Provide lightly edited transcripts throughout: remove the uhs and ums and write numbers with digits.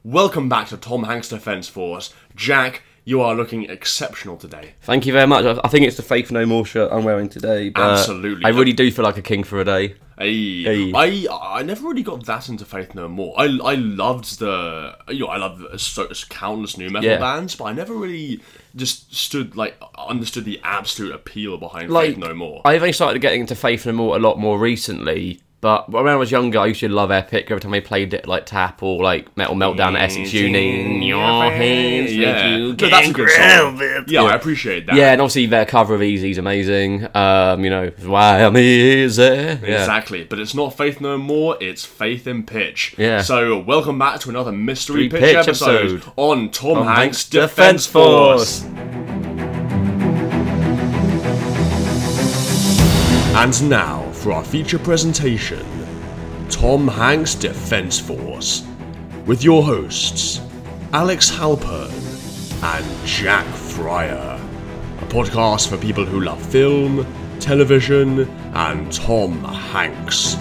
Welcome back to Tom Hanks Defence Force. Jack, you are looking exceptional today. Thank you very much. I think it's the Faith No More shirt I'm wearing today. But Absolutely. I really do feel like a king for a day. Hey. I never really got that into Faith No More. I loved countless new metal bands, but I never really just understood the absolute appeal behind Faith No More. I've only started getting into Faith No More a lot more recently. But when I was younger, I used to love Epic. Every time I played it, like Tap or like Metal Meltdown at Essex Uni. Your hands, you that's a good song. Yeah, I appreciate that. Yeah, and obviously their cover of Easy is amazing. Why I'm easy. Yeah. Exactly, but it's not Faith No More, it's Faith in Pitch. Yeah. So welcome back to another Mystery Pitch episode on Tom Hanks Defence Force. And now for our feature presentation, Tom Hanks Defence Force, with your hosts, Alex Halpern and Jack Fryer, a podcast for people who love film, television, and Tom Hanks.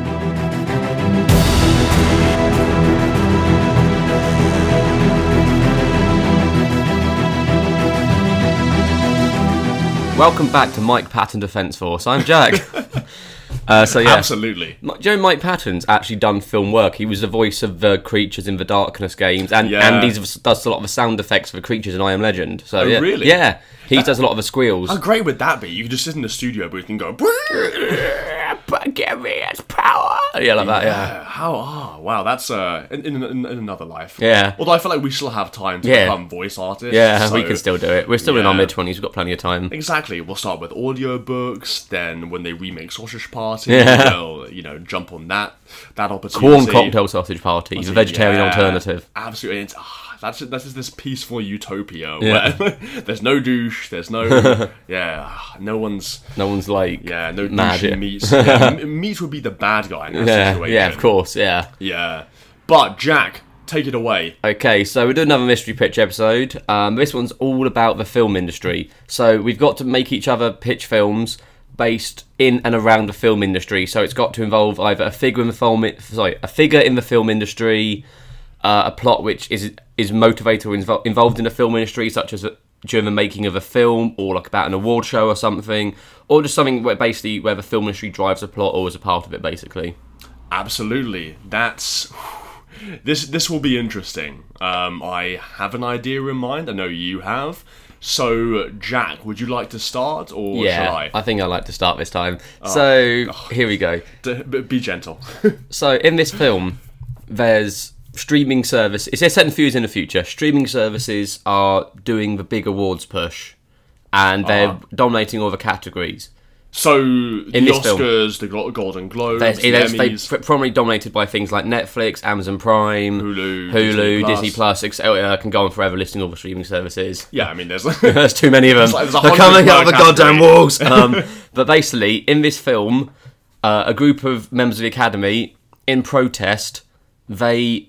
Welcome back to Mike Patton Defence Force. I'm Jack. Absolutely. Joe Mike Patton's actually done film work. He was the voice of the creatures in the Darkness games, and he does a lot of the sound effects for the creatures in I Am Legend. So really? Yeah, he does a lot of the squeals. How great would that be? You could just sit in the studio booth and go, give me its power. Yeah, like that. Yeah. Wow, that's in another life. Yeah. Although I feel like we still have time to become voice artists. Yeah, so, we can still do it. We're still in our mid-20s. We've got plenty of time. Exactly. We'll start with audiobooks. Then when they remake Sausage Party, we'll jump on that opportunity. Corn cocktail sausage party, the vegetarian alternative. Absolutely. That's just this peaceful utopia where there's no douche, there's no no one's like no mad douche meats. Meat would be the bad guy in that situation. Yeah, of course, yeah. But Jack, take it away. Okay, so we're doing another mystery pitch episode. This one's all about the film industry. So we've got to make each other pitch films based in and around the film industry. So it's got to involve either a figure in the film industry, a plot which is motivated or involved in the film industry, such as during the making of a film, or like about an award show or something, or just something where the film industry drives a plot or is a part of it, basically. Absolutely. This will be interesting. I have an idea in mind. I know you have. So, Jack, would you like to start, or shall I? I think I'd like to start this time. Here we go. Be gentle. So, in this film, there's streaming service. It's set in in the future. Streaming services are doing the big awards push, and they're dominating all the categories. So the Oscars, the Golden Globes, the Emmys. They're primarily dominated by things like Netflix, Amazon Prime, Hulu, Disney Plus. I can go on forever listing all the streaming services. Yeah, I mean, there's too many of them. They're coming out of the goddamn walls. But basically, in this film, a group of members of the Academy, in protest, they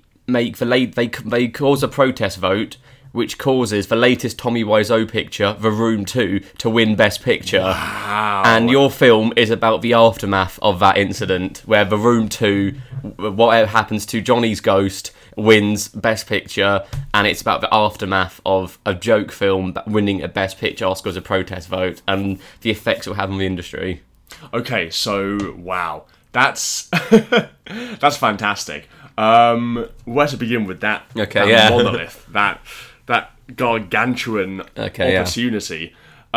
cause a protest vote, which causes the latest Tommy Wiseau picture, The Room 2, to win Best Picture. Wow. And your film is about the aftermath of that incident, where The Room 2, whatever happens to Johnny's ghost, wins Best Picture, and it's about the aftermath of a joke film winning a Best Picture Oscar as a protest vote, and the effects it will have on the industry. Okay, so, wow. That's fantastic. Where to begin with that? Monolith, that gargantuan opportunity.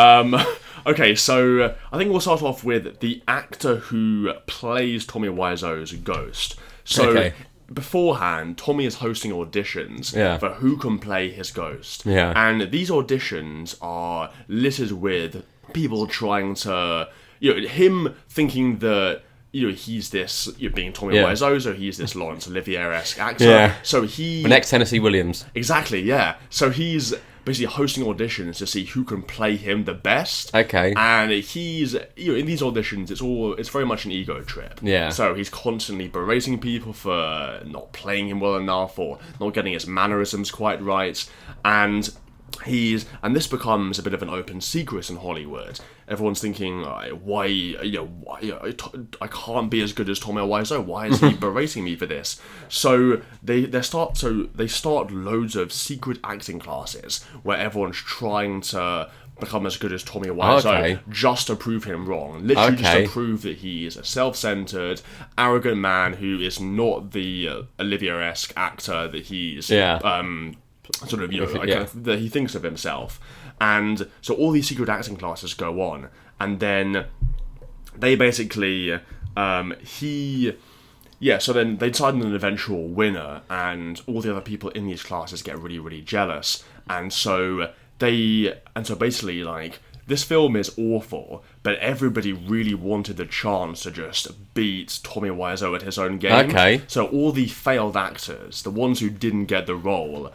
Okay, so I think we'll start off with the actor who plays Tommy Wiseau's ghost. So beforehand, Tommy is hosting auditions for who can play his ghost. Yeah. And these auditions are littered with people trying to, him thinking that, he's this, being Tommy Wiseau, so he's this Laurence Olivier-esque actor. Yeah. So the next Tennessee Williams. Exactly, yeah. So he's basically hosting auditions to see who can play him the best. Okay. And he's, in these auditions, it's very much an ego trip. Yeah. So he's constantly berating people for not playing him well enough or not getting his mannerisms quite right. And and this becomes a bit of an open secret in Hollywood. Everyone's thinking, why I can't be as good as Tommy Wiseau. Why is he berating me for this? So they start loads of secret acting classes where everyone's trying to become as good as Tommy Wiseau, just to prove him wrong. Literally just to prove that he is a self-centered, arrogant man who is not the Olivier-esque actor that he's sort of, that he thinks of himself. And so all these secret acting classes go on, and then they basically so then they decide on an eventual winner, and all the other people in these classes get really, really jealous. And so basically, like, this film is awful, but everybody really wanted the chance to just beat Tommy Wiseau at his own game. Okay. So all the failed actors, the ones who didn't get the role,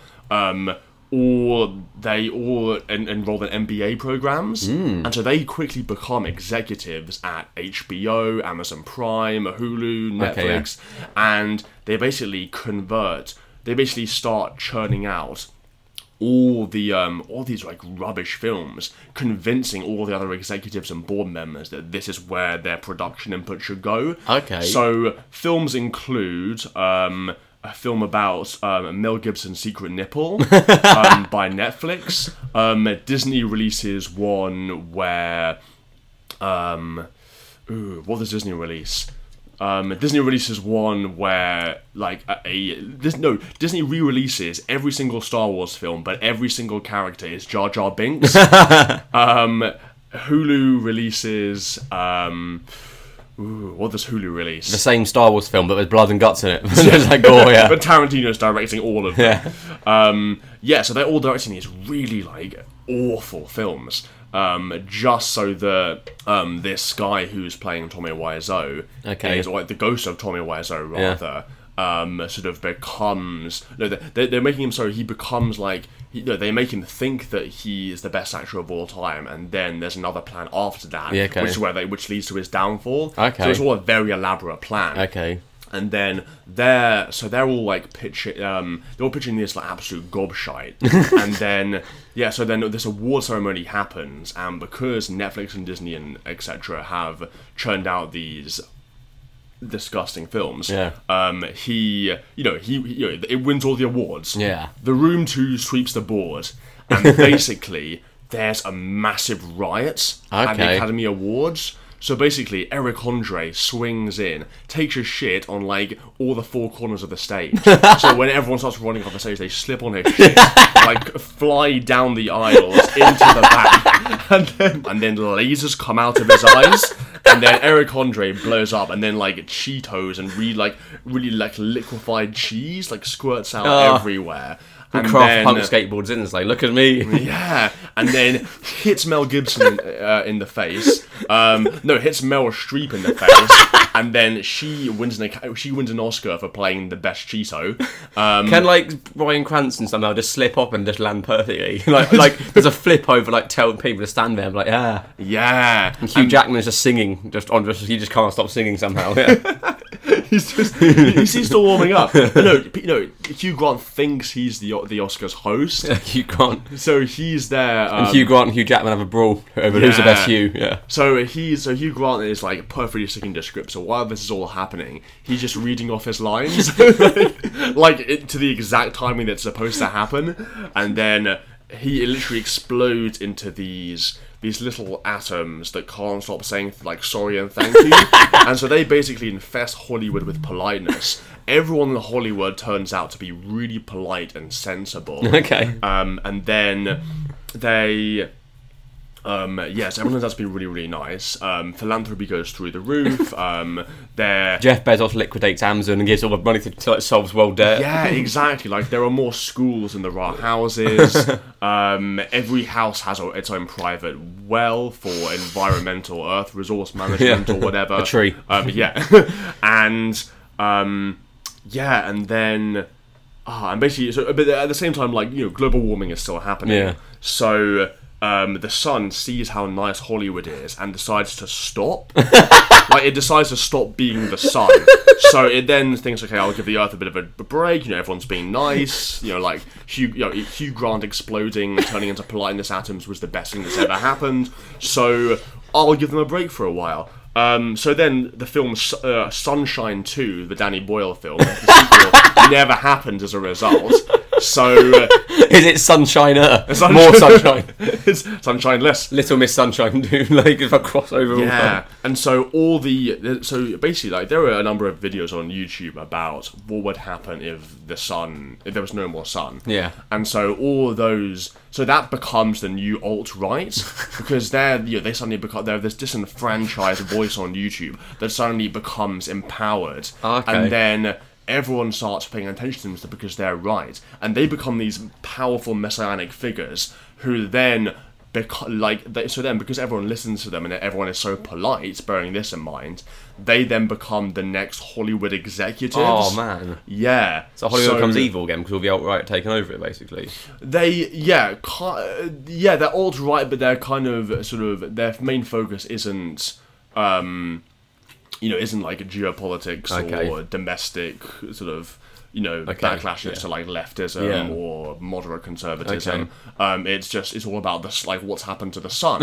they all enrolled in MBA programs, and so they quickly become executives at HBO, Amazon Prime, Hulu, Netflix, and they basically start churning out all these like rubbish films, convincing all the other executives and board members that this is where their production input should go. Okay. So films include a film about Mel Gibson's Secret Nipple by Netflix. Disney releases one where what does Disney release? Disney releases one where, like, Disney re-releases every single Star Wars film, but every single character is Jar Jar Binks. Hulu releases, what does Hulu release? The same Star Wars film, but with blood and guts in it. Like gore, yeah. But Tarantino's directing all of them. So they're all directing these really, like, awful films. Just so that this guy who's playing Tommy Wiseau, is like the ghost of Tommy Wiseau rather, sort of becomes they're making him so he becomes like they make him think that he is the best actor of all time, and then there's another plan after that, which leads to his downfall. So it's all a very elaborate plan. And then they're all like pitching this like absolute gobshite. And then so then this award ceremony happens, and because Netflix and Disney and etc. have churned out these disgusting films, it wins all the awards. The room 2 sweeps the board, and basically there's a massive riot at the Academy Awards. So basically, Eric Andre swings in, takes a shit on, like, all the 4 corners of the stage. So when everyone starts running off the stage, they slip on his shit, like, fly down the aisles into the back, and then lasers come out of his eyes, and then Eric Andre blows up, and then, like, Cheetos and really liquefied cheese, like, squirts out everywhere. And Kraft Punk skateboards in, it's like, look at me. Yeah, and then hits Mel Gibson in the face. Hits Meryl Streep in the face, and then she wins an Oscar for playing the best Cheeto. Can, like, Bryan Cranston somehow just slip up and just land perfectly? like there's a flip over, like, telling people to stand there, I'm like, yeah. And Hugh Jackman's just singing, he just can't stop singing somehow. Yeah. He's still warming up. Hugh Grant thinks he's the Oscars host. Hugh Grant. So he's there. And Hugh Grant and Hugh Jackman have a brawl over who's the best Hugh. Yeah. So Hugh Grant is like perfectly sticking to script. So while this is all happening, he's just reading off his lines, to the exact timing that's supposed to happen, and then he literally explodes into these little atoms that can't stop saying, like, sorry and thank you. And so they basically infest Hollywood with politeness. Everyone in Hollywood turns out to be really polite and sensible. And then they... everyone turns out to be really, really nice. Philanthropy goes through the roof. Jeff Bezos liquidates Amazon and gives all the money to solve world debt. Yeah, exactly. Like, there are more schools than there are houses. Every house has its own private well for environmental earth resource management or whatever. A tree. And then... and basically, but at the same time, like, global warming is still happening. So the sun sees how nice Hollywood is and decides to stop. Like, it decides to stop being the sun. So it then thinks, okay, I'll give the Earth a bit of a break. Everyone's being nice. Like Hugh Grant exploding and turning into politeness atoms was the best thing that's ever happened. So I'll give them a break for a while. So then the film Sunshine 2, the Danny Boyle film, the sequel, never happened as a result. So is it Sunshiner? More sunshine. It's Sunshineless. Little Miss Sunshine 2, like if I cross over. Yeah, and so so basically, like, there were a number of videos on YouTube about what would happen if there was no more sun. Yeah, and so all of those. So that becomes the new alt-right, because they suddenly become this disenfranchised voice on YouTube that suddenly becomes empowered, and then everyone starts paying attention to them because they're right, and they become these powerful messianic figures who then because everyone listens to them and everyone is so polite, bearing this in mind, they then become the next Hollywood executives. Oh man, yeah. So Hollywood becomes evil again because all the alt-right taking over it, basically. They're alt-right, but they're kind of sort of their main focus isn't isn't like geopolitics or domestic sort of backlashes to like leftism or moderate conservatism. It's all about this, like, what's happened to the sun.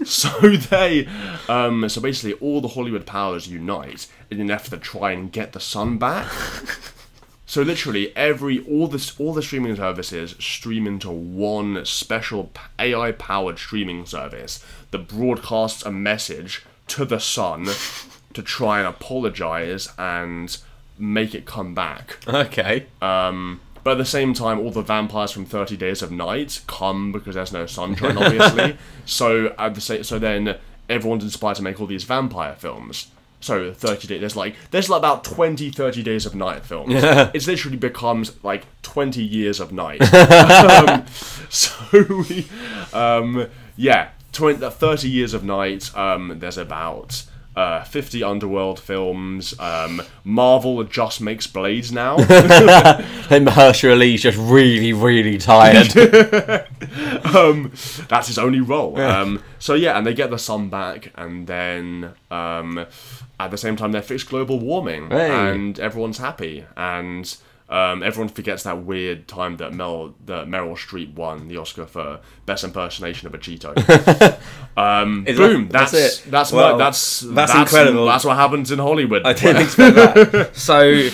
So basically all the Hollywood powers unite in an effort to try and get the sun back. So literally all the streaming services stream into one special AI powered streaming service that broadcasts a message to the sun to try and apologize and make it come back. Okay. But at the same time, all the vampires from 30 Days of Night come because there's no sunshine, obviously. So then everyone's inspired to make all these vampire films. So 30 days, there's about 20 30 Days of Night films. It literally becomes like 20 years of night. 30 years of night. There's about 50 Underworld films. Marvel just makes Blades now. And Mahershala Ali's just really, really tired. That's his only role. And they get the sun back, and then at the same time they fix global warming, and everyone's happy, and everyone forgets that weird time that Meryl Streep won the Oscar for Best Impersonation of a Cheeto. Boom! That's it. That's incredible. That's what happens in Hollywood. I didn't expect that. So,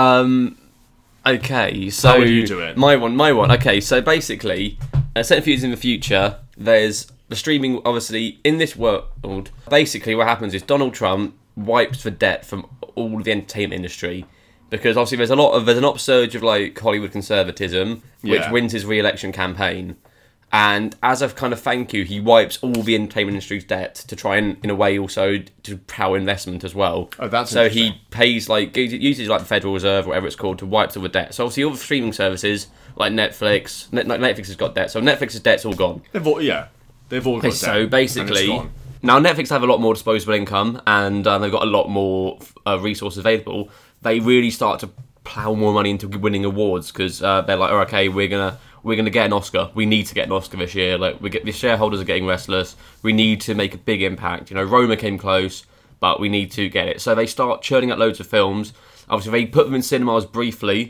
okay. So how would you do it? My one. Okay. So basically, set a few years in the future, there's the streaming. Obviously, in this world, basically what happens is Donald Trump wipes the debt from all the entertainment industry. Because obviously there's an upsurge of like Hollywood conservatism, which wins his re-election campaign, and as a kind of thank you, he wipes all the entertainment industry's debt to try and, in a way, also to power investment as well. Oh, that's so he pays uses like the Federal Reserve, or whatever it's called, to wipe all the debt. So obviously all the streaming services like Netflix has got debt, so Netflix's debt's all gone. They've all got debt. So basically, now Netflix have a lot more disposable income, and they've got a lot more resources available. They really start to plough more money into winning awards because they're like, okay, we're gonna get an Oscar. We need to get an Oscar this year. Like, the shareholders are getting restless. We need to make a big impact. Roma came close, but we need to get it. So they start churning out loads of films. Obviously, they put them in cinemas briefly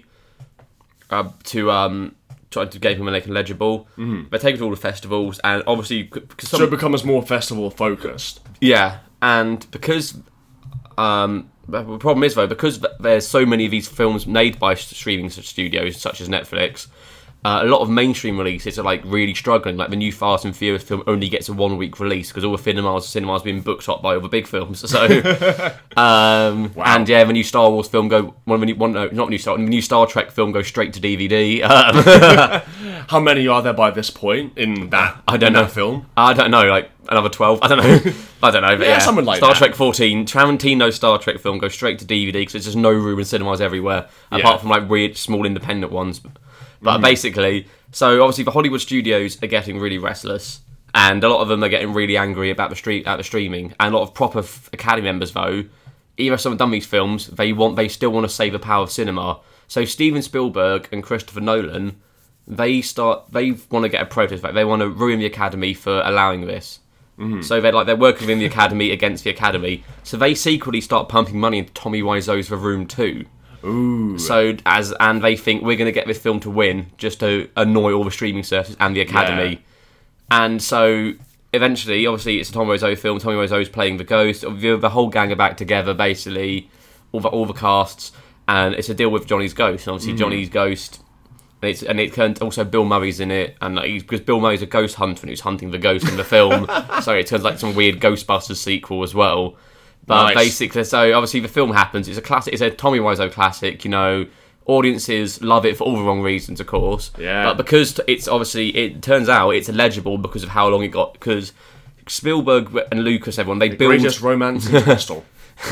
to try to get them and make them legible. Mm-hmm. They take it to all the festivals, and obviously, so it becomes more festival focused. Yeah, and because. The problem is, though, because there's so many of these films made by streaming studios such as Netflix, a lot of mainstream releases are like really struggling. Like the new Fast and Furious film only gets a 1 week release because all the cinemas being booked up by all the big films. So, wow. And the new Star Wars film the new Star Trek film goes straight to DVD. How many are there by this point in that? I don't know. Film. I don't know. Like another 12. I don't know. But something like Star that. Trek 14. Tarantino's Star Trek film goes straight to DVD because there's just no room in cinemas everywhere, apart from like weird small independent ones. But basically, so obviously the Hollywood studios are getting really restless, and a lot of them are getting really angry about the streaming. And a lot of proper Academy members, though, even if someone done these films, they still want to save the power of cinema. So Steven Spielberg and Christopher Nolan they want to get a protest back. They want to ruin the Academy for allowing this. Mm-hmm. So they're working within the Academy against the Academy. So they secretly start pumping money into Tommy Wiseau's The Room 2. Ooh. And they think we're going to get this film to win just to annoy all the streaming services and the Academy. Yeah. And so eventually, obviously, it's a Tommy Wiseau film. Tommy Wiseau's playing the ghost. The whole gang are back together, basically, all the casts, and it's a deal with Johnny's ghost. And obviously, Johnny's ghost. And it turns also Bill Murray's in it, and because Bill Murray's a ghost hunter and who's hunting the ghost in the film, so it turns like some weird Ghostbusters sequel as well. But basically, so obviously the film happens. It's a classic. It's a Tommy Wiseau classic. Audiences love it for all the wrong reasons, of course. Yeah. But because it turns out it's illegible because of how long it got. Because Spielberg and Lucas, everyone, they build greatest romance in Crystal.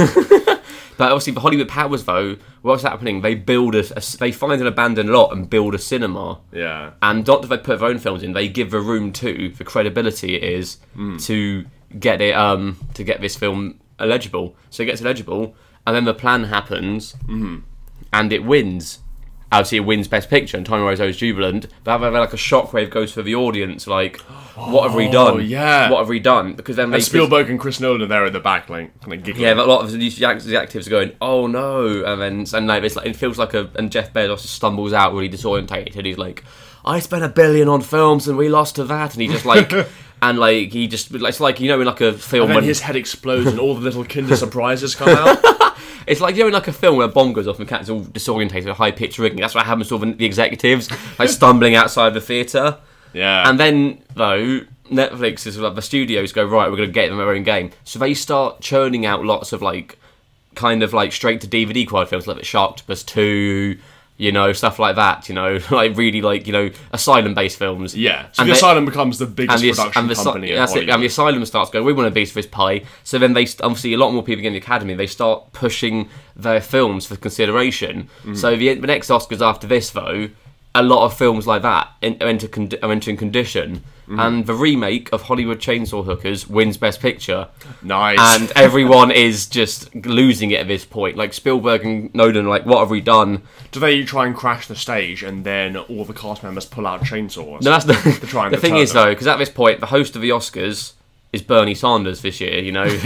But obviously, the Hollywood Powers, though, what's happening? They build they find an abandoned lot and build a cinema. Yeah. And not that they put their own films in, they give The Room 2 the credibility it is to get it to get this film illegible. So it gets illegible, and then the plan happens, and it wins. Obviously, it wins Best Picture, and Tommy Wiseau is jubilant. But like a shockwave goes for the audience, like, what have we done? Yeah. What have we done? Because then Spielberg and Chris Nolan are there at the back, like, kind of giggling. Yeah, but a lot of the actives are going, oh no, and it feels like and Jeff Bezos stumbles out really disorientated. He's like, I spent $1 billion on films and we lost to that, and he just like. And it's like in like a film and then his head explodes and all the little Kinder surprises come out. It's like in like a film where a bomb goes off and the cat's all disorientated with high pitched rigging. That's what happens to all the executives, like stumbling outside the theatre. Yeah. And then though Netflix is like the studios go, right, we're going to get them their own game, so they start churning out lots of like kind of like straight to DVD quality films like Sharktopus 2. Stuff like that, like really like, asylum-based films. Yeah, so the Asylum becomes the biggest production company in Hollywood. And the Asylum starts going, we want a piece of this pie. So then they, obviously a lot more people get in the Academy, they start pushing their films for consideration. So the next Oscars after this, though, a lot of films like that are entering condition. And the remake of Hollywood Chainsaw Hookers wins Best Picture. Nice. And everyone is just losing it at this point. Like, Spielberg and Nolan are like, what have we done? Do they try and crash the stage and then all the cast members pull out chainsaws? No, that's the thing is, though, because at this point, the host of the Oscars is Bernie Sanders this year,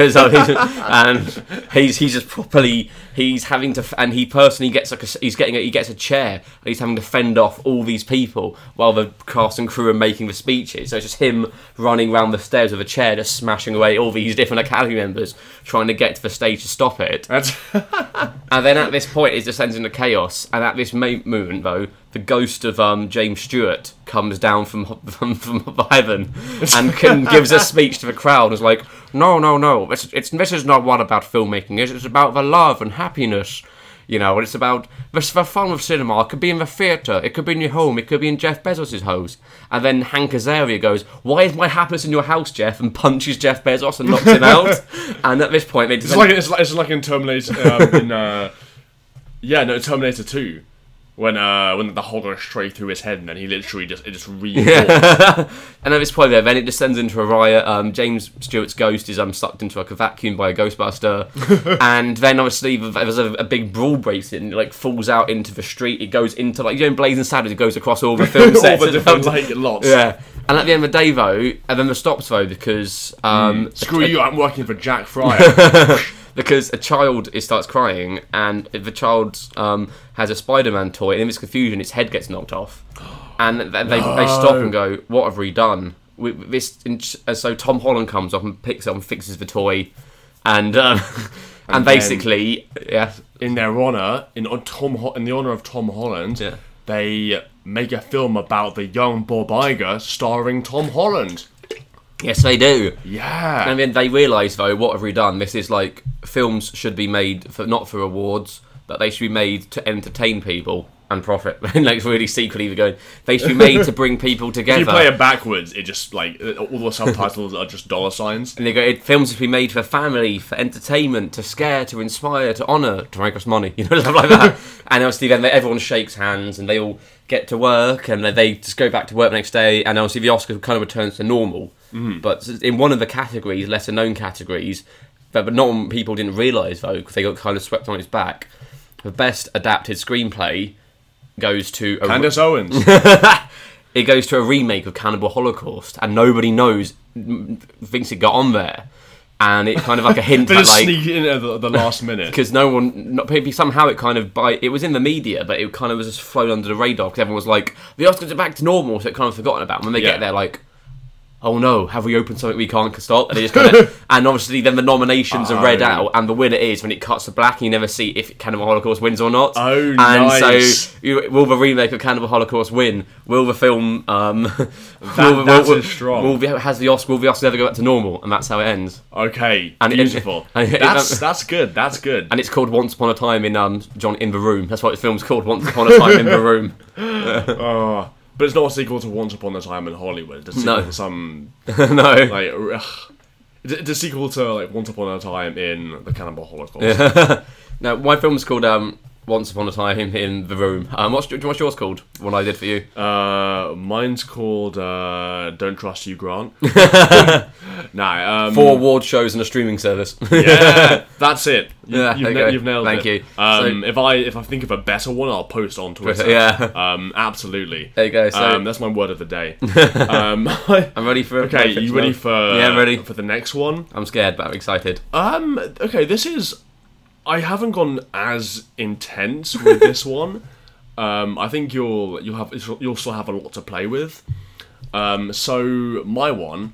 and he's just properly, he's having to, and he personally gets he gets a chair, and he's having to fend off all these people while the cast and crew are making the speeches. So it's just him running around the stairs with a chair, just smashing away all these different Academy members, trying to get to the stage to stop it. And then at this point, it descends into chaos. And at this moment, though, the ghost of James Stewart comes down from heaven and gives a speech to the crowd. It's like, no, this is not what about filmmaking is. It's about the love and happiness, and it's about the fun of cinema. It could be in the theatre, it could be in your home, it could be in Jeff Bezos' house. And then Hank Azaria goes, why is my happiness in your house, Jeff? And punches Jeff Bezos and knocks him out. And at this point, they it's like in Terminator, Terminator 2. When the hole goes straight through his head, and then he literally just And at this point, then it descends into a riot. James Stewart's ghost is sucked into like a vacuum by a Ghostbuster, and then obviously there's a big brawl breaks in, like falls out into the street. It goes into like Blazing Saddles. It goes across all the film sets, all the different lots. Yeah. And at the end of the day, though, and then the stops though because screw you, I'm working for Jack Fryer. Because a child starts crying, and if the child has a Spider-Man toy, and in this confusion, its head gets knocked off, and they stop and go, "What have we done?" So Tom Holland comes up and picks it up and fixes the toy, and basically, yeah, in their honor, in the honor of Tom Holland, yeah, they make a film about the young Bob Iger starring Tom Holland. Yes, they do. Yeah. And then they realise, though, what have we done? This is like, films should be made not for awards, but they should be made to entertain people and profit. Like, really secretly going, they should be made to bring people together. If you play it backwards, it just, like, all the subtitles are just dollar signs. And they go, films should be made for family, for entertainment, to scare, to inspire, to honour, to make us money, stuff like that. And obviously then everyone shakes hands and they all get to work and they just go back to work the next day, and obviously the Oscar kind of returns to normal. But in one of the categories, lesser known categories, but not people didn't realise though, because they got kind of swept on its back, the best adapted screenplay goes to Candace Owens. it goes to a remake of Cannibal Holocaust, and nobody thinks it got on there. And it's kind of like a hint that like sneak in at the last minute because somehow it kind of it was in the media, but it kind of was just flown under the radar because everyone was like, the Oscars are back to normal, so it kind of forgotten about. When they get there, like, oh no, have we opened something we can't stop? And they just kind of, and obviously then the nominations are read out, and the winner is when it cuts to black, and you never see if Cannibal Holocaust wins or not. Oh, and nice. So, will the remake of Cannibal Holocaust win? Will the film? That's strong. Will the Oscars ever go back to normal? And that's how it ends. Okay, and beautiful. That's good. That's good. And it's called Once Upon a Time in the Room. That's what the film's called. Once Upon a Time in the Room. Oh. But it's not a sequel to Once Upon a Time in Hollywood. It's a sequel to some... No. It's a sequel to, like, Once Upon a Time in the Cannibal Holocaust. Yeah. Now, my film's called Once Upon a Time in the Room. What's yours called? What I did for you? Mine's called Don't Trust You, Grant. Nah. 4 award shows and a streaming service. Yeah, that's it. You've nailed it. Thank you. If I think of a better one, I'll post on Twitter. Yeah. Absolutely. There you go. So that's my word of the day. I'm ready for. Okay, you ready for? Yeah, I'm ready for the next one. I'm scared, but I'm excited. Okay, this is. I haven't gone as intense with this one. I think you'll still have a lot to play with. So my one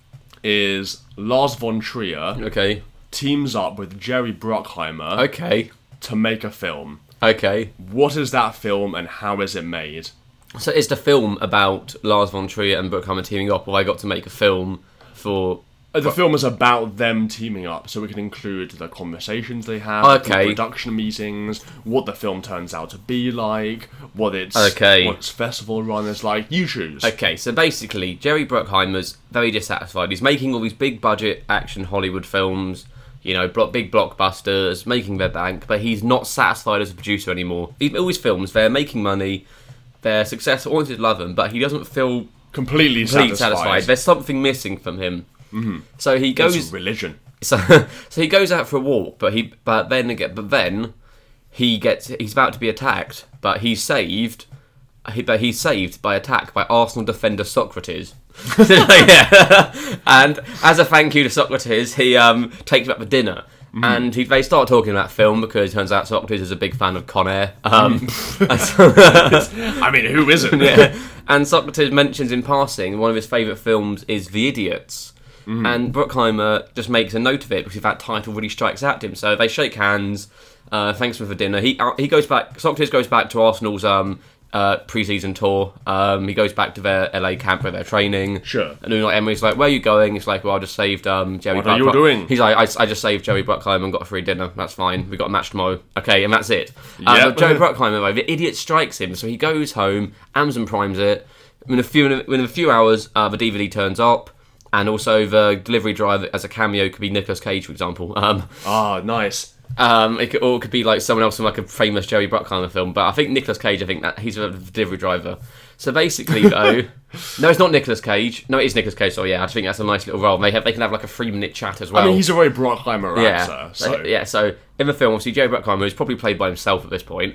is Lars von Trier. Okay. Teams up with Jerry Bruckheimer. Okay. To make a film. Okay. What is that film and how is it made? So is the film about Lars von Trier and Bruckheimer teaming up, or I got to make a film for... The film is about them teaming up, so we can include the conversations they have, the production meetings, what the film turns out to be like, what its festival run is like. You choose. Okay, so basically, Jerry Bruckheimer's very dissatisfied. He's making all these big budget action Hollywood films, you know, big blockbusters, making their bank, but he's not satisfied as a producer anymore. All his films, they're making money, they're successful, audiences love them, but he doesn't feel completely satisfied. There's something missing from him. Mm-hmm. So he goes. It's religion. So he goes out for a walk, but then he's about to be attacked, but he's saved. He's saved by attack by Arsenal defender Socrates. And as a thank you to Socrates, he takes him out for dinner. Mm. And they start talking about film because it turns out Socrates is a big fan of Con Air. I mean, who isn't? Yeah. And Socrates mentions in passing one of his favourite films is The Idiots. Mm. And Bruckheimer just makes a note of it because that title really strikes out to him. So they shake hands. Thanks for dinner. He goes back. Socrates goes back to Arsenal's pre-season tour. He goes back to their LA camp where they're training. Sure. And then Emery's like, "Where are you going?" It's like, "Well, I just saved Jerry." What are you doing? He's like, "I just saved Jerry Bruckheimer and got a free dinner. That's fine. We got a match tomorrow." Okay, and that's it. But Jerry Bruckheimer, the idiot strikes him, so he goes home. Amazon Primes it. In a few hours, the DVD turns up. And also the delivery driver as a cameo could be Nicolas Cage, for example. Nice. It could be like someone else from like a famous Jerry Bruckheimer film. But I think Nicolas Cage. I think that he's a delivery driver. So basically, though, no, it's not Nicolas Cage. No, it is Nicolas Cage. So yeah, I think that's a nice little role. They can have like a 3-minute chat as well. I mean, he's a very Bruckheimer actor. So in the film, obviously, Jerry Bruckheimer is probably played by himself at this point.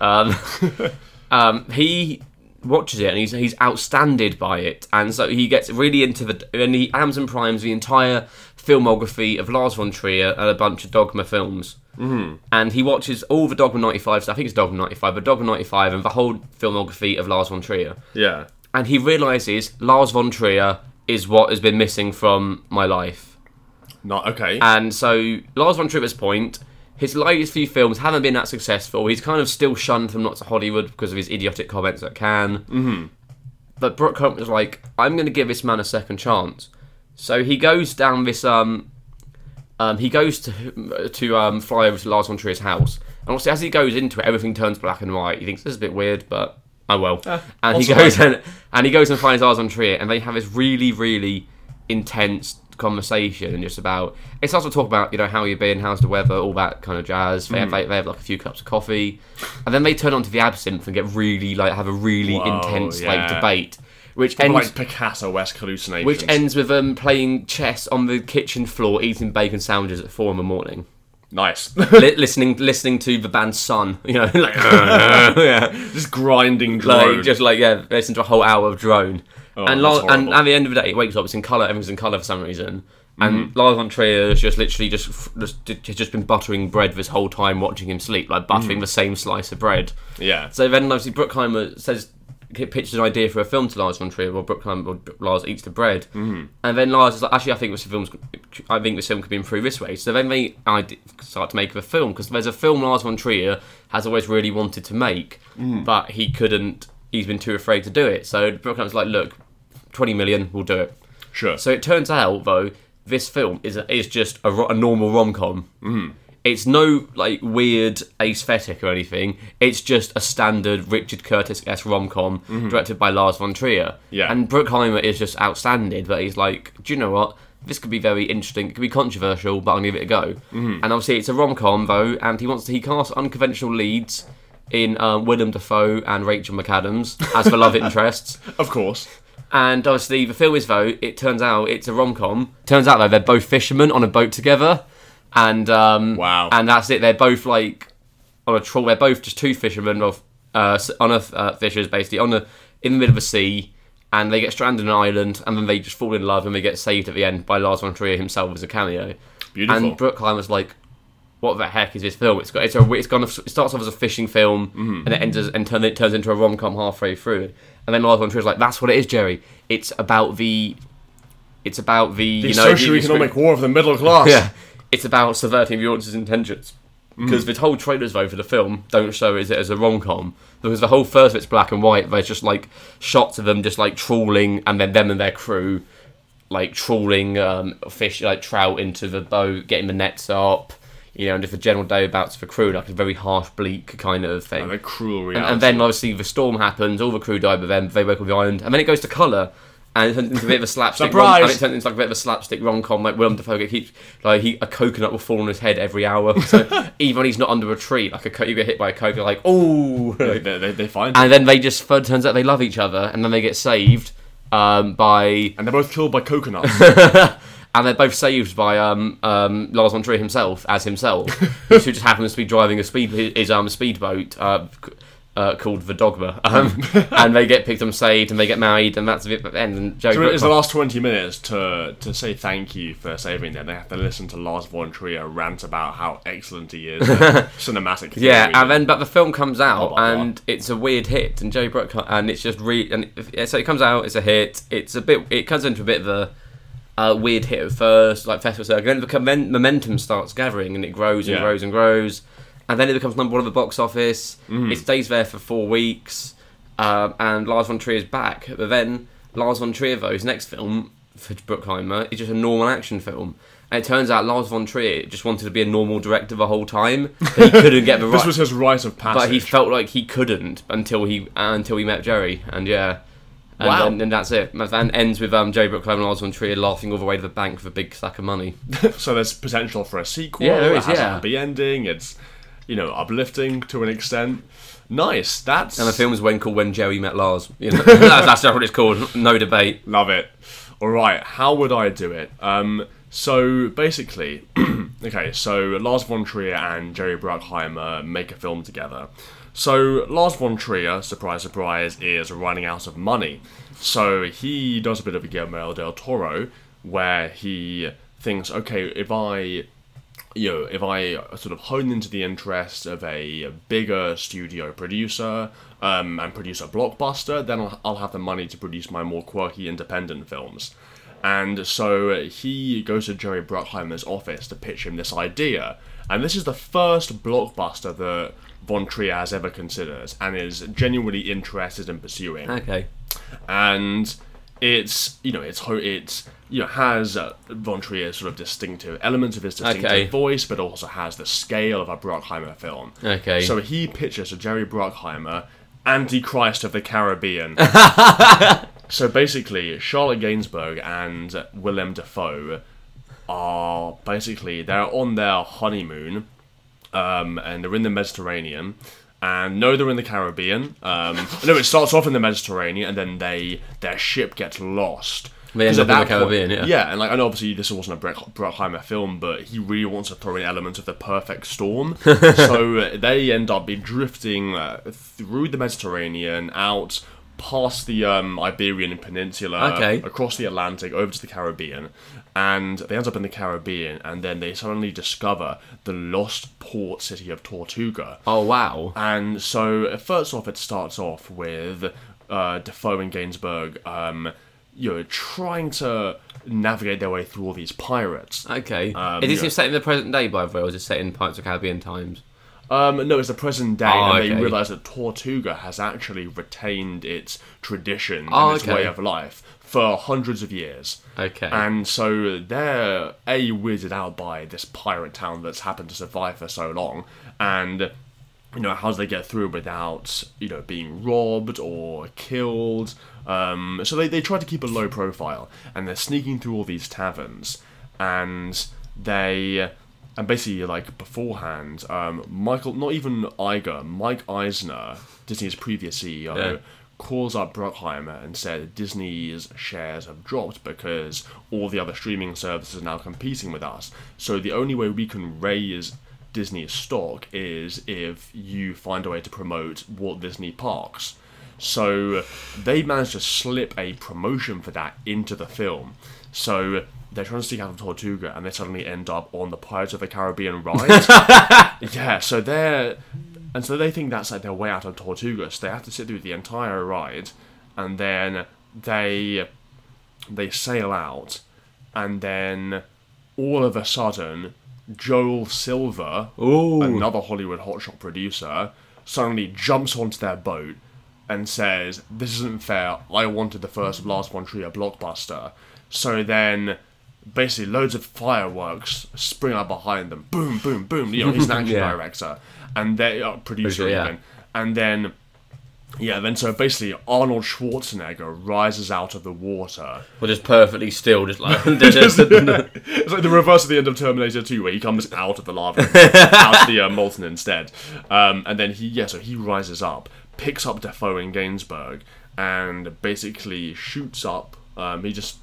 He watches it and he's outstanded by it, and so he gets really into and he Amazon Primes the entire filmography of Lars von Trier and a bunch of Dogma films. Mm-hmm. And he watches all the Dogma 95 stuff. I think it's Dogma 95, but Dogma 95 and the whole filmography of Lars von Trier. Yeah. And he realises Lars von Trier is what has been missing from my life. Okay. And so Lars von Trier's point, his latest few films haven't been that successful. He's kind of still shunned from not to Hollywood because of his idiotic comments at Cannes. Mm-hmm. But Bruckheimer was like, I'm going to give this man a second chance. So he goes down this... he goes to fly over to Lars von Trier's house. And also, as he goes into it, everything turns black and white. He thinks, this is a bit weird, but oh well. And he goes and finds Lars von Trier, and they have this really, really intense conversation and just about it starts to talk about, you know, how you've been, how's the weather, all that kind of jazz. They have like a few cups of coffee, and then they turn onto the absinthe and get really have a really intense debate, which ends like Picasso-esque hallucinations, which ends with them playing chess on the kitchen floor, eating bacon sandwiches at 4 a.m. Nice. listening to the band Sun, like yeah, just grinding drone, listen to a whole hour of drone. And at the end of the day, it wakes up. It's in colour. Everything's in colour for some reason. And Lars von Trier has just literally just been buttering bread this whole time, watching him sleep, like buttering the same slice of bread. Yeah. So then, obviously, Bruckheimer pitches an idea for a film to Lars von Trier, or Lars eats the bread, and then Lars is like, actually, I think this film could be improved this way. So then they start to make a film, because there's a film Lars von Trier has always really wanted to make, but he couldn't. He's been too afraid to do it. So Bruckheimer's like, look, 20 million, we'll do it. Sure. So it turns out, though, this film is just a normal rom-com. It's no weird aesthetic or anything. It's just a standard Richard Curtis-esque rom-com directed by Lars von Trier. Yeah. And Bruckheimer is just outstanding, but he's like, do you know what? This could be very interesting. It could be controversial, but I'll give it a go. And obviously it's a rom-com, though, and he casts unconventional leads in Willem Dafoe and Rachel McAdams as the love interests. Of course. And obviously the film is, though, it turns out it's a rom-com. Turns out, though, they're both fishermen on a boat together. And wow. And that's it. They're both on a trawl. They're both just two fishermen fishers, basically, in the middle of the sea. And they get stranded on an island, and then they just fall in love, and they get saved at the end by Lars von Trier himself as a cameo. Beautiful. And Bruckheimer's like, what the heck is this film? It starts off as a fishing film, and it turns into a rom-com halfway through. And then Lars von Trier's like, that's what it is, Jerry. It's about the socio-economic war of the middle class. Yeah, it's about subverting the audience's intentions. Because the whole trailers, though, for the film don't show it as a rom-com. Because the whole first of it's black and white. There's just shots of them just trawling, and then them and their crew trawling fish, trout into the boat, getting the nets up. And just a general day about for crew, a very harsh, bleak kind of thing. And a cruel reality. And then obviously the storm happens, all the crew die, but then they wake up the island, and then it goes to colour, and it turns into a bit of a slapstick. Surprise! And it turns into a bit of a slapstick rom-com, Willem Dafoe keeps a coconut will fall on his head every hour. So even when he's not under a tree, you get hit by a coconut, they find. And then they just turns out they love each other, and then they get saved by. And they're both killed by coconuts. And they're both saved by Lars von Trier himself, who just happens to be driving his speedboat called the Dogma. And they get picked up, saved, and they get married, and that's it at the end. And so it's the last 20 minutes to say thank you for saving them. They have to listen to Lars von Trier rant about how excellent he is, cinematic. Yeah, but the film comes out, and it's a weird hit, and Jerry Bruckheimer, and it's just so it comes out, it's a hit. It comes into a bit of a weird hit at first, festival circuit. Then momentum starts gathering, and it grows and grows and grows, and then it becomes number one at the box office. It stays there for 4 weeks, and Lars von Trier is back. But then Lars von Trier, though, his next film for Bruckheimer is just a normal action film. And it turns out Lars von Trier just wanted to be a normal director the whole time. He couldn't get the right. This was his rite of passage. But he felt like he couldn't until he met Jerry, and yeah. And then that's it. And ends with Jerry Bruckheimer and Lars von Trier laughing all the way to the bank with a big sack of money. So there's potential for a sequel. Yeah, there is. It has a happy ending. It's uplifting to an extent. Nice. And the film is called When Jerry Met Lars. That's what it's called. No debate. Love it. All right. How would I do it? So basically, so Lars von Trier and Jerry Bruckheimer make a film together. So Lars von Trier, surprise, surprise, is running out of money. So he does a bit of a Guillermo del Toro, where he thinks, okay, if I sort of hone into the interest of a bigger studio producer and produce a blockbuster, then I'll have the money to produce my more quirky independent films. And so he goes to Jerry Bruckheimer's office to pitch him this idea. And this is the first blockbuster that von Trier has ever considered and is genuinely interested in pursuing. Okay. And it's has von Trier's sort of distinctive elements of his distinctive voice, but also has the scale of a Bruckheimer film. Okay. So he pitches to Jerry Bruckheimer Antichrist of the Caribbean. So basically, Charlotte Gainsbourg and Willem Dafoe are they're on their honeymoon, and they're in the Mediterranean. And no, they're in the Caribbean. No, it starts off in the Mediterranean, and then their ship gets lost. They end up in the Caribbean, Yeah, and like, and obviously this wasn't a Bruckheimer film, but he really wants to throw in elements of the perfect storm. So they end up drifting through the Mediterranean, out past the Iberian Peninsula, across the Atlantic, over to the Caribbean, and they end up in the Caribbean, and then they suddenly discover the lost port city of Tortuga. Oh, wow. And so, first off, it starts off with Defoe and Gainsbourg, trying to navigate their way through all these pirates. Okay. Is this set in the present day, by the way, or is it set in Pirates of the Caribbean times? No, it's the present day, and they realise that Tortuga has actually retained its tradition and its way of life for hundreds of years. Okay. And so they're weirded out by this pirate town that's happened to survive for so long, and how do they get through without being robbed or killed? So they try to keep a low profile, and they're sneaking through all these taverns, and basically, like, beforehand, Mike Eisner, Disney's previous CEO, calls up Bruckheimer and said Disney's shares have dropped because all the other streaming services are now competing with us. So the only way we can raise Disney's stock is if you find a way to promote Walt Disney Parks. So they managed to slip a promotion for that into the film. So they're trying to sneak out of Tortuga, and they suddenly end up on the Pirates of the Caribbean ride. Yeah, so they think that's like their way out of Tortuga, so they have to sit through the entire ride, and then they sail out, and then all of a sudden, Joel Silver, another Hollywood hotshot producer, suddenly jumps onto their boat and says, "This isn't fair, I wanted the first Lars von Trier blockbuster." So then, basically, loads of fireworks spring out behind them. Boom, boom, boom. He's an action director. And they are producer even. And then, so basically, Arnold Schwarzenegger rises out of the water. Well, just perfectly still, just like... It's like the reverse of the end of Terminator 2, where he comes out of the lava, out of the molten instead. And then he rises up, picks up Defoe and Gainsbourg, and basically shoots up. He just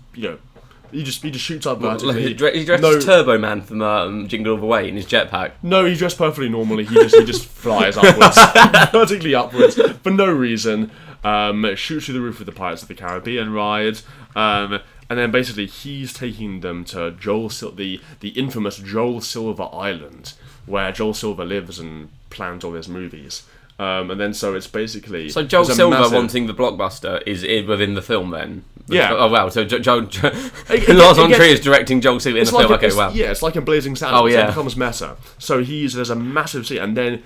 shoots up vertically. He dressed as Turbo Man from Jingle All the Way in his jetpack. No, he dressed perfectly normally. He just flies upwards, vertically upwards, for no reason. Shoots through the roof of the Pirates of the Caribbean ride. And then basically he's taking them to the infamous Joel Silver Island, where Joel Silver lives and plans all his movies. And then so it's basically... So Joel Silver wanting the blockbuster is within the film then? Yeah. Oh, wow. So Lars von Trier is directing Joel Silver in the film. Okay, wow. Yeah, it's like in Blazing Saddles. Oh, yeah. It becomes meta. So there's a massive scene, and then...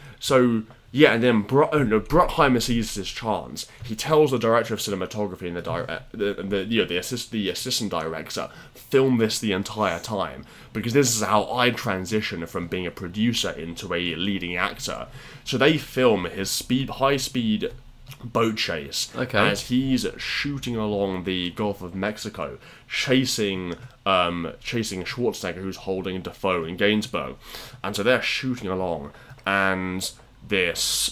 Bruckheimer sees his chance. He tells the director of cinematography and the assistant director, film this the entire time, because this is how I transition from being a producer into a leading actor. So they film his high-speed boat chase as he's shooting along the Gulf of Mexico, chasing Schwarzenegger, who's holding Defoe and Gainsbourg, and so they're shooting along, and this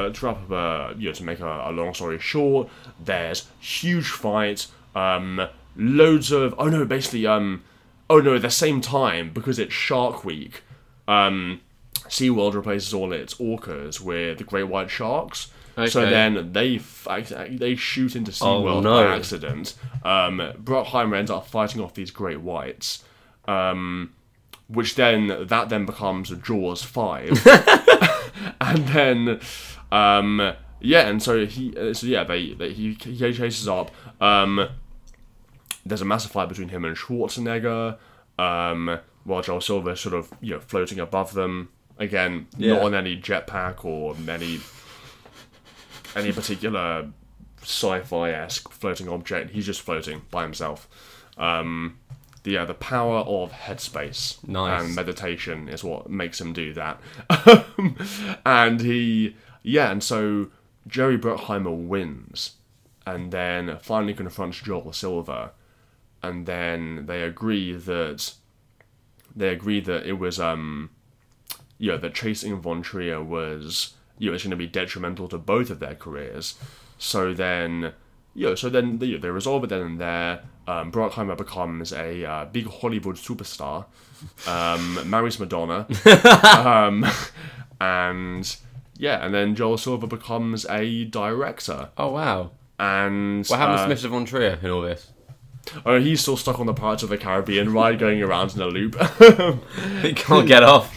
to make a long story short, there's huge fight, loads of at the same time, because it's Shark Week, SeaWorld replaces all its orcas with the great white sharks. So then they shoot into SeaWorld by accident. Bruckheimer ends up fighting off these great whites, which then becomes Jaws 5. And then, and so he chases up. There's a massive fight between him and Schwarzenegger, while Joel Silver sort of floating above them. Again, not on any jetpack or any particular sci-fi-esque floating object. He's just floating by himself. The power of headspace and meditation is what makes him do that. And so Jerry Bruckheimer wins, and then finally confronts Joel Silver, and then they agree that it was that chasing Von Trier was it's going to be detrimental to both of their careers. So then so then they resolve it then and there. Bruckheimer becomes a big Hollywood superstar, marries Madonna, and then Joel Silver becomes a director. Oh wow! And what happened to Mr. Von Trier in all this? Oh, he's still stuck on the Pirates of the Caribbean ride, going around in a loop. He can't get off.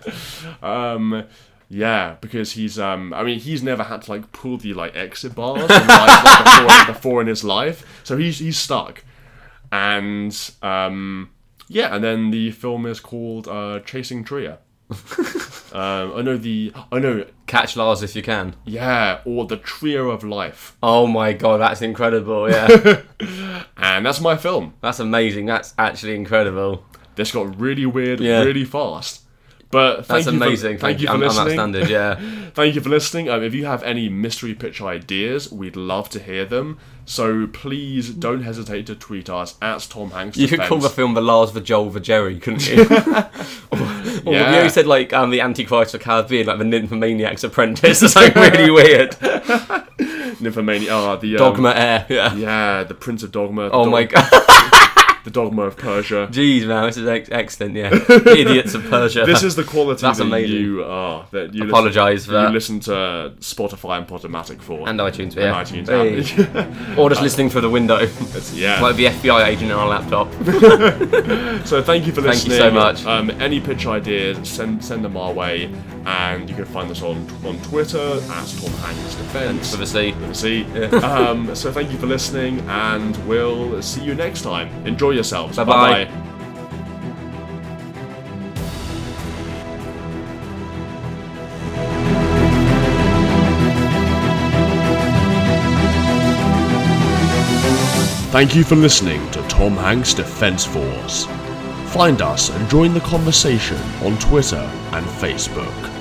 Yeah, because he's he's never had to like pull the like exit bars like before in his life, so he's stuck. And and then the film is called Chasing Trier. I know. Catch Lars If You Can. Yeah, or The Trio of Life. Oh my god, that's incredible, yeah. And that's my film. That's amazing, that's actually incredible. This got really weird really fast. But that's amazing. Thank you for listening. I'm outstanded, yeah. Thank you for listening. If you have any mystery pitch ideas, we'd love to hear them. So please don't hesitate to tweet us at Tom Hanks. You could call the film The Lars, the Joel, the Jerry, couldn't you? You know, you said like the Antichrist of Caribbean, like the Nymphomaniac's Apprentice, or something really weird. Nymphomaniac, the Dogma Air, yeah, the Prince of Dogma. Oh my god. The Dogma of Persia. Jeez, man, this is excellent. Yeah, Idiots of Persia. This is the quality that's that amazing. You are. That you apologise for that. You listen to Spotify and Podomatic for, and iTunes, or just listening through the window. Like the FBI agent on our laptop. So thank you for listening. Thank you so much. Any pitch ideas, send them our way, and you can find us on Twitter at Tom Hanks Defense. With a C. Yeah. So thank you for listening, and we'll see you next time. Enjoy yourselves. Bye-bye. Bye-bye. Thank you for listening to Tom Hanks Defense Force. Find us and join the conversation on Twitter and Facebook.